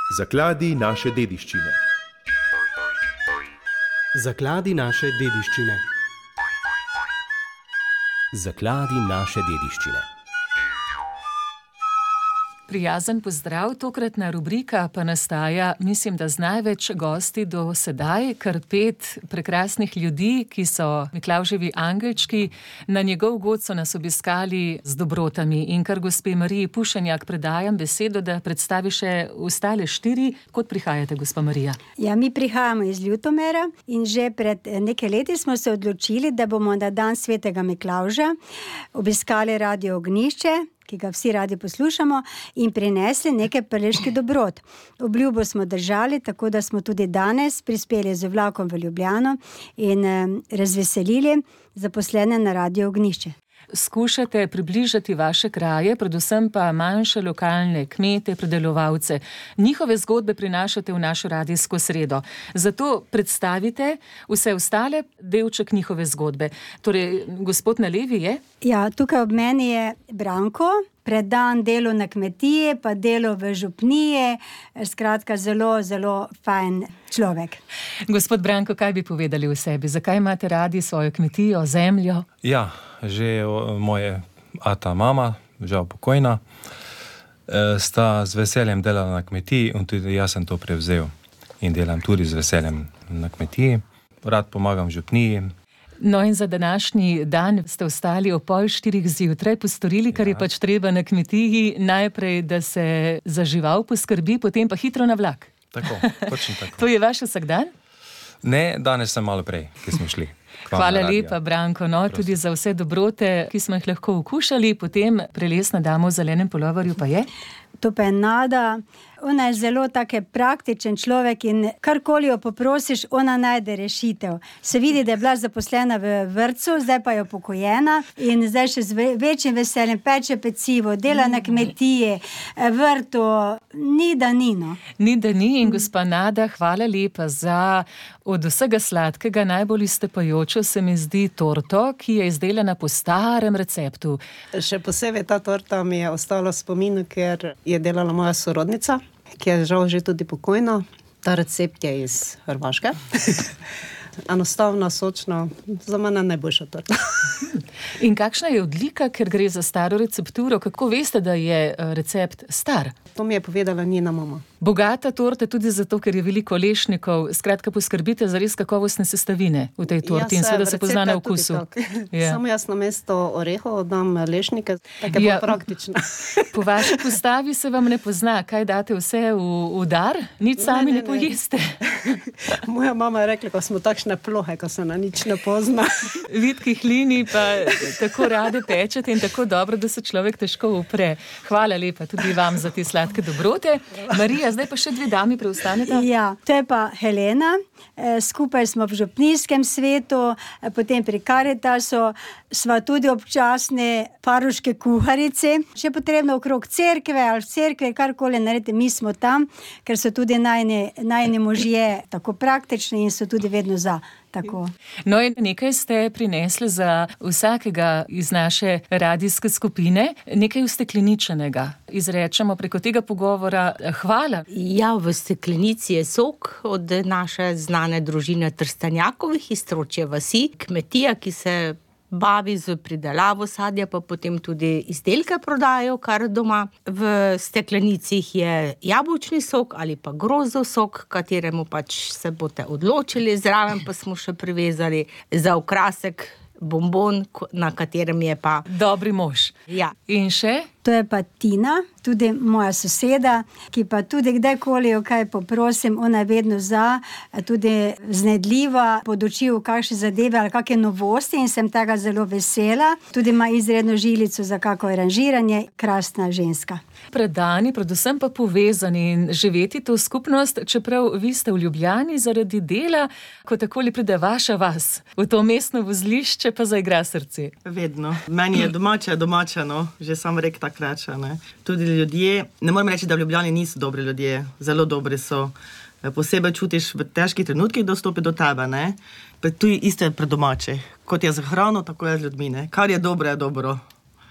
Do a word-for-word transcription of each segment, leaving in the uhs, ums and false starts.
Zakladi naše dediščine. Zakladi naše dediščine. Zakladi naše dediščine. Prijazen pozdrav, tokratna rubrika pa nastaja, mislim, da z največ gosti do sedaj, kar pet prekrasnih ljudi, ki so Miklavževi angelčki. Na njegov god so nas obiskali z dobrotami in kar gospe Mariji Pušenjak predajam besedo, da predstavi še ostale štiri. Kot prihajate, gospa Marija? Ja, mi prihajamo iz Ljutomera in že pred nekaj leti smo se odločili, da bomo na dan svetega Miklavža obiskali Radio Ognjišče, ki ga vsi radi poslušamo, in prinesli nekaj prleških dobrot. Obljubo smo držali, tako da smo tudi danes prispeli z vlakom v Ljubljano in eh, razveselili zaposlene na Radio Ognjišče. Skušate približati vaše kraje, predvsem pa manjše lokalne kmete, predelovalce. Njihove zgodbe prinašate v našo radijsko sredo. Zato predstavite vse ostale delček njihove zgodbe. Torej, gospod na levi je? Ja, tukaj ob meni je Branko, predan delu na kmetiji, pa delu v župniji, skratka zelo, zelo fajn človek. Gospod Branko, kaj bi povedali o sebi? Zakaj imate radi svojo kmetijo, zemljo? Ja, že moje ata mama, žal pokojna, sta z veseljem delala na kmetiji in tudi jaz sem to prevzel in delam tudi z veseljem na kmetiji. Rad pomagam v župniji. No in za današnji dan ste ostali o pol štirih zjutraj, postorili, kar ja. je pač treba na kmetiji, najprej, da se za žival poskrbi, potem pa hitro na vlak. Tako, točno tako. To je vaš vsakdan? Ne, danes sem malo prej, ki smo šli. Hvala lepa, Branko, no, tudi za vse dobrote, ki smo jih lahko okušali. Potem prelesna dama v zelenem puloverju pa je? To pa je Nada. Ona je zelo take praktičen človek in karkoli jo poprosiš, ona najde rešitev. Se vidi, da je bila zaposlena v vrtcu, zdaj pa je upokojena in zdaj še z večjim veseljem peče pecivo, dela na kmetiji, vrtu, ni da ni, no. Ni da ni in gospa Nada, hvala lepa za od vsega sladkega najbolj izstopajočo se mi zdi torto, ki je izdelana po starem receptu. Še posebej ta torta mi je ostala v spominu, ker je delala moja sorodnica, ki je žal že tudi pokojna. Ta recept je iz Hrvaške. Enostavno, sočno, za mene najboljša torta. In kakšna je odlika, ker gre za staro recepturo? Kako veste, da je recept star? To mi je povedala njena mama. Bogata torta tudi zato, ker je veliko lešnikov. Skratka, poskrbite za res kakovostne sestavine v tej torti ja, in seveda se pozna na okusu. Ja. Samo jaz na mesto orehov dam lešnike, tako je ja. praktično. Po vaši postavi se vam ne pozna, kaj date vse v, v dar, nič sami ne, ne, ne, ne pojeste. Moja mama je rekla, ko smo takšne plohe, ko se na nič ne pozna. Vitkih linij pa tako rade pečete in tako dobro, da se človek težko upre. Hvala lepa tudi vam za te sladke dobrote. Marija, zdaj pa še dve dami preostaneta. Ja, to je pa Helena. Skupaj smo v župnijskem svetu, potem pri Karitasu, sva tudi občasne paruške kuharice. Če je potrebno okrog cerkve ali v cerkve, karkoli naredite, mi smo tam, ker so tudi najni, najni možje tako praktični in so tudi vedno za. Tako. No in nekaj ste prinesli za vsakega iz naše radijske skupine, nekaj ustekleničenega. Izrečemo preko tega pogovora hvala. Ja, v steklenici je sok od naše znane družine Trstanjakovih iz Tročje vasi, kmetija, ki se bavi z pridelavo sadja, pa potem tudi izdelke prodajo kar doma. V steklenicih je jabolčni sok ali pa grozdov sok, kateremu pač se boste odločili, zraven pa smo še privezali za okrasek bombon, na katerem je pa dobri mož. Ja. In še? To je pa Tina, tudi moja soseda, ki pa tudi kdajkoli jo kaj poprosim, ona je vedno za, tudi znedljiva, poduči v kakšne zadeve ali kakšne novosti in sem tega zelo vesela. Tudi ima izredno žilico za kako aranžiranje, krasna ženska. Predani, predvsem pa povezani in živeti to skupnost, čeprav vi ste v Ljubljani zaradi dela, ko takoli pride vaša vas, v to mestno vozlišče pa zaigra srce. Vedno. Meni je domače, domače, no, že sam rek tak reče, ne. Tudi ljudje, ne morem reči, da v Ljubljani niso dobri ljudje, zelo dobri so. Posebej čutiš v težkih trenutkih, da stopi do tebe, ne. Pa tu isto je pred domače. Kot je za hrano, tako je z ljudmi, ne. Kar je dobro, je dobro.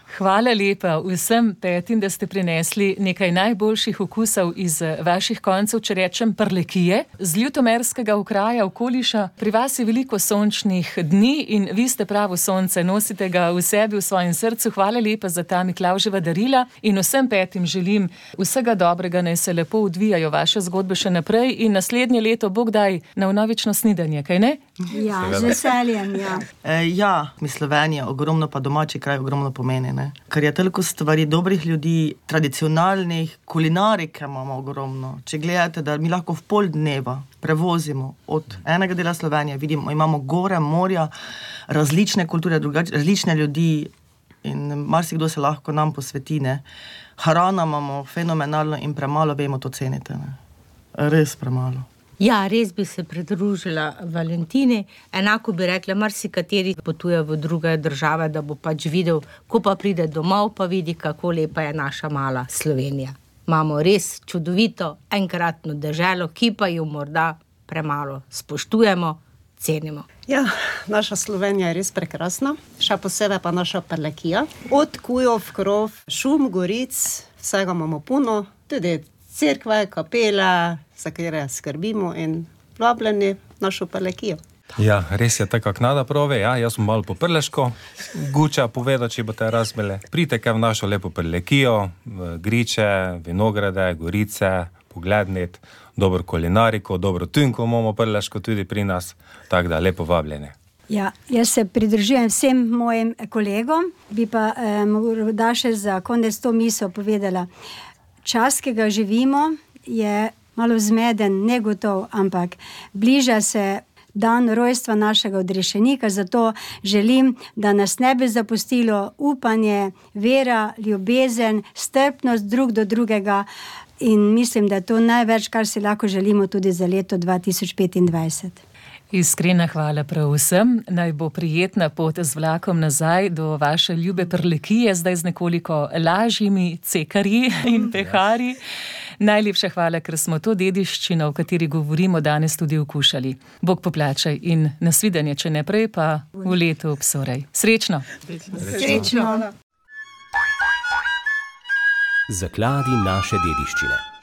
Hvala lepa vsem petim, da ste prinesli nekaj najboljših okusov iz vaših koncev, če rečem Prlekije, z ljutomerskega okraja Okoliša. Pri vas je veliko sončnih dni in vi ste pravo sonce, nosite ga v sebi, v svojem srcu. Hvala lepa za ta Miklavževa darila in vsem petim želim vsega dobrega, naj se lepo odvijajo vaše zgodbe še naprej in naslednje leto Bog daj na vnovično snidanje, kaj ne? Ja, z veseljem, ja. E, ja, mi Slovenija, ogromno pa domači kraj ogromno pomeni, ne? Ker je toliko stvari, dobrih ljudi, tradicionalnih, kulinarike imamo ogromno. Če gledate, da mi lahko v pol dneva prevozimo od enega dela Slovenije, vidimo, imamo gore, morja, različne kulture, drugač, različne ljudi in marsikdo se lahko nam posveti, ne? Hrana imamo fenomenalno in premalo vemo to cenite, ne? Res premalo. Ja, res bi se pridružila Valentini. Enako bi rekla, marsikateri potuje v druge države, da bo pač videl, ko pa pride domov, pa vidi, kako lepa je naša mala Slovenija. Imamo res čudovito enkratno deželo, ki pa jo morda premalo spoštujemo, cenimo. Ja, naša Slovenija je res prekrasna, še posebej pa naša Prlekija. Od Kujov, Krov, šum, goric, vsega imamo puno, tudi cerkve, kapele, za katere skrbimo in vabljeni našo Prlekijo. Ja, res je tako, kak nada prove, ja, jaz sem malo po prleško, guča povedal, če boste razmele. Pridite v našo lepo Prlekijo, griče, vinograde, gorice, poglednit, dobro kulinariko, dobro tunko imamo prleško tudi pri nas, tako da lepo vabljeni. Ja, jaz se pridružujem vsem mojim kolegom, bi pa eh, morda še za konec to misel povedala. Čas, ki ga živimo, je malo zmeden, negotov, ampak bliža se dan rojstva našega odrešenika, zato želim, da nas ne bi zapustilo upanje, vera, ljubezen, strpnost drug do drugega in mislim, da je to največ, kar si lahko želimo tudi za leto dva tisoč petindvajset. Iskrena hvala prav vsem. Naj bo prijetna pot z vlakom nazaj do vaše ljube Prlekije, zdaj z nekoliko lažjimi cekarji in peharji. Najlepša hvala, ker smo to dediščino, o kateri govorimo, danes tudi okušali. Bog poplačaj in nasvidenje, če ne prej, pa v letu obsorej. Srečno! Srečno! Zakladi naše dediščine.